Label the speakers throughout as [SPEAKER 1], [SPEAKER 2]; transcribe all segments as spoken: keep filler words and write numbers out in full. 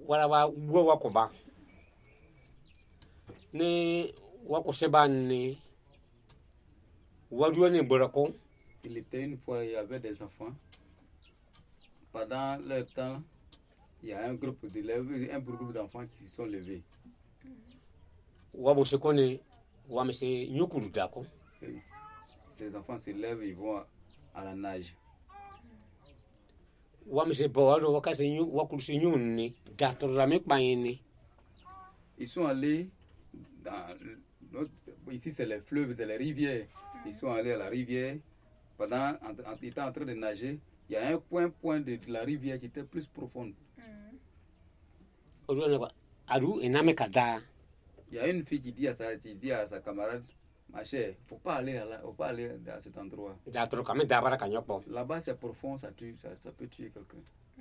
[SPEAKER 1] wala wa wo wa komba ni wa ko sebani wa duo ni borako.
[SPEAKER 2] Il était une fois, il y avait des enfants. Pendant le temps, il y a un groupe d'élèves, un groupe d'enfants qui se sont levés. Ces enfants se lèvent, ils vont à la nage. Ils sont allés dans notre, ici c'est les fleuves, c'est les rivières. Ils sont allés à la rivière. Pendant, en, en étant en train de nager, il y a un point, point de, de la rivière qui était plus profonde. Il y a une fille qui dit à sa, qui dit à sa camarade, ma chère, il ne faut pas aller là, faut pas aller dans cet endroit. Là-bas c'est profond, ça, tue, ça, ça peut tuer quelqu'un.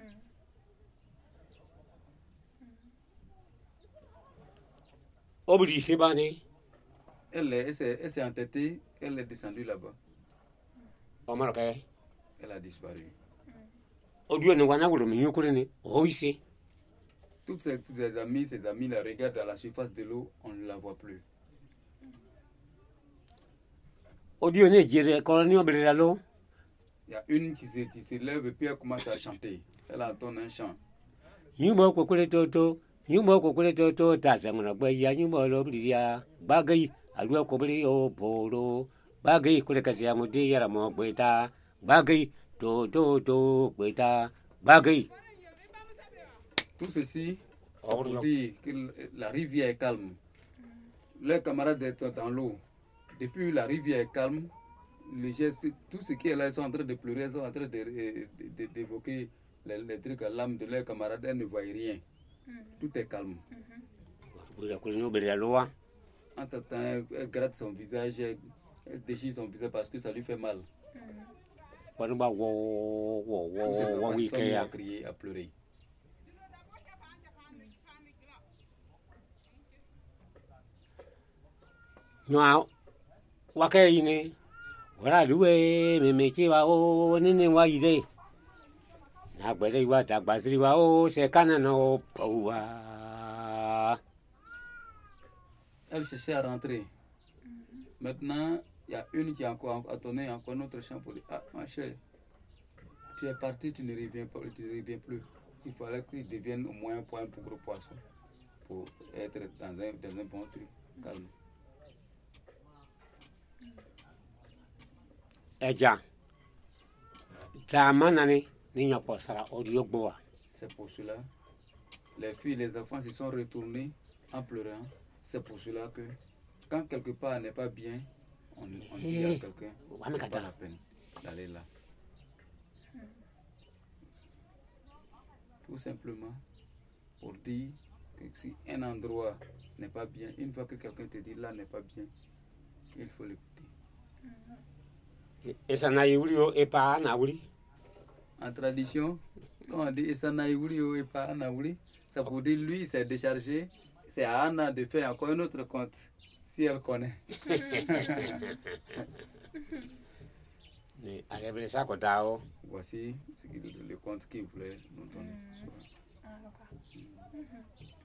[SPEAKER 2] Elle, elle, s'est, elle s'est entêtée, elle est descendue là-bas. Elle a disparu. Toutes ses, ses amis, ses amis la regardent à la surface de l'eau, on ne la voit plus. Il y a une qui se, qui se lève et puis elle commence à chanter. Elle entend un chant.
[SPEAKER 1] Bagay kulekazia mudi yara mo beta bagay to to to beta bagay.
[SPEAKER 2] Tout ceci pour dire que la rivière est calme. Les camarades étaient dans l'eau. Depuis la rivière est calme, les gestes, tout ce qui est là, ils sont en train de pleurer, ils sont en train de, de, de, d'évoquer les, les trucs à l'âme de leurs camarades, elles ne voient rien. Tout est calme. Entre-temps, elle gratte son visage, elle déchire son visage parce que ça lui fait mal. Tous ces enfants se sont mis à crier, à pleurer.
[SPEAKER 1] Now, wakaine, wala luwe, memeki wa o, nini wa ide. Na gwele wa tagbazri wa o, sekana no powa.
[SPEAKER 2] Elle cherchait à rentrer. Maintenant, il y a une qui a encore donné encore notre chant pour dire, ah, ma chère, tu es parti, tu ne reviens pas, tu ne reviens plus. Il fallait qu'il devienne au moins un point pour gros poisson, pour être dans un, dans un bon truc, calme.
[SPEAKER 1] Eja, tamanani ni posara audio boa.
[SPEAKER 2] C'est pour cela, les filles, les enfants se sont retournés en pleurant. C'est pour cela que quand quelque part n'est pas bien, on, on dit à quelqu'un, c'est pas la peine d'aller là. Tout simplement pour dire que si un endroit n'est pas bien, une fois que quelqu'un te dit là n'est pas bien, il faut l'écouter. En tradition, quand on dit Esanaïouli et pas Anaouli, ça veut dire lui s'est déchargé, c'est à Anna de faire encore un autre compte, si elle connaît. Voici le compte qu'il voulait nous donner ce soir.